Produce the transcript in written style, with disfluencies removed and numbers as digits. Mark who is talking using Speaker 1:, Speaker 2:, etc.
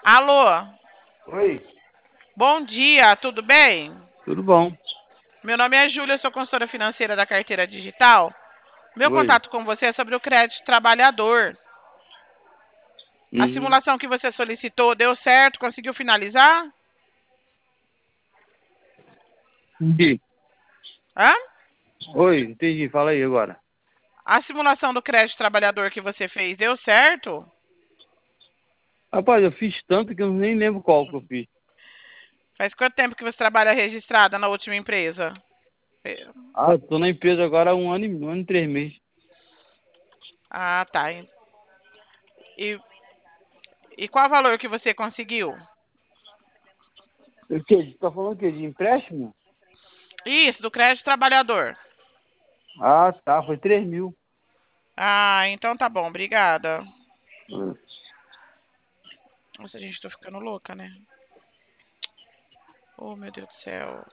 Speaker 1: Alô,
Speaker 2: Oi,
Speaker 1: bom dia, tudo bem?
Speaker 2: tudo bom?
Speaker 1: Meu nome é Júlia, sou consultora financeira da Carteira Digital. Meu
Speaker 2: Oi.
Speaker 1: contato com você é sobre o crédito trabalhador. A
Speaker 2: Uhum.
Speaker 1: simulação que você solicitou deu certo? Conseguiu finalizar?
Speaker 2: Entendi.
Speaker 1: Hã?
Speaker 2: Oi, entendi. Fala aí agora.
Speaker 1: A simulação do crédito trabalhador que você fez deu certo?
Speaker 2: Rapaz, eu fiz tanto que eu nem lembro qual que eu fiz.
Speaker 1: Faz quanto tempo que você trabalha registrada na última empresa?
Speaker 2: Ah, eu tô na empresa agora há um ano e 3 meses.
Speaker 1: Ah, tá. E, e qual o valor que você conseguiu?
Speaker 2: O quê? Tá falando o quê? De empréstimo?
Speaker 1: Isso, do crédito trabalhador.
Speaker 2: Ah, tá. Foi 3 mil.
Speaker 1: Ah, então tá bom, obrigada.
Speaker 2: Hum.
Speaker 1: Nossa, gente, tô ficando louca, né? Oh, meu Deus do céu.